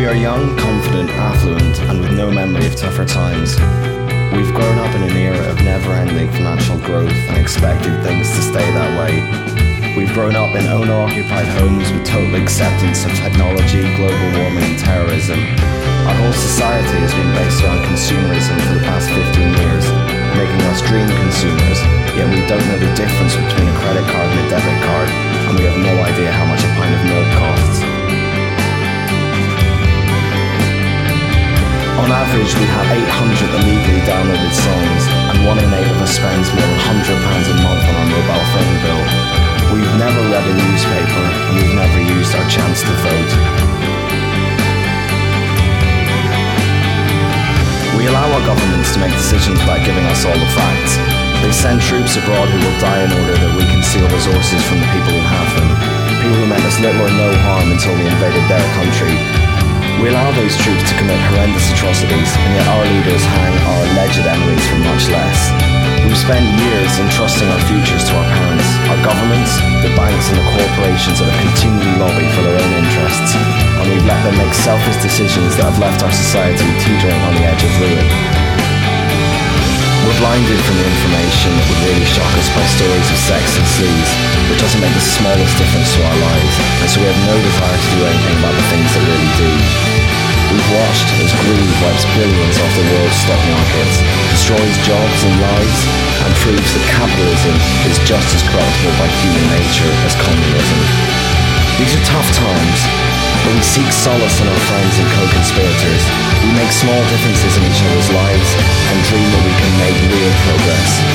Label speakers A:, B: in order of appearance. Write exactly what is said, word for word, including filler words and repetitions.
A: We are young, confident, affluent, and with no memory of tougher times. We've grown up in an era of never-ending financial growth and expected things to stay that way. We've grown up in owner-occupied homes with total acceptance of technology, global warming, and terrorism. Our whole society has been based around consumerism for the past fifteen years, making us dream consumers, yet we don't know the difference between a credit card and a debit card, and we have no idea how much a pint of milk costs. On average, we have eight hundred illegally downloaded songs, and one in eight of us spends more than one hundred pounds a month on our mobile phone bill. We've never read a newspaper, and we've never used our chance to vote. We allow our governments to make decisions without giving us all the facts. They send troops abroad who will die in order that we can steal resources from the people who have them. People who meant us little or no harm until we invaded their country. We allow those troops to commit horrendous atrocities, and yet our leaders hang our alleged enemies for much less. We've spent years entrusting our futures to our parents, our governments, the banks and the corporations that have continually lobbied for their own interests, and we've let them make selfish decisions that have left our society teetering on the edge of ruin. We're blinded from the information that would really shock us by stories of sex and sleaze, which doesn't make the smallest difference to our lives, and so we have no desire to do anything about the things that really do. We've watched as greed wipes billions off the world's stock markets, destroys jobs and lives, and proves that capitalism is just as corruptible by human nature as communism. These are tough times, but we seek solace in our friends and co-conspirators. We make small differences in each other's lives and dream that we can make real progress.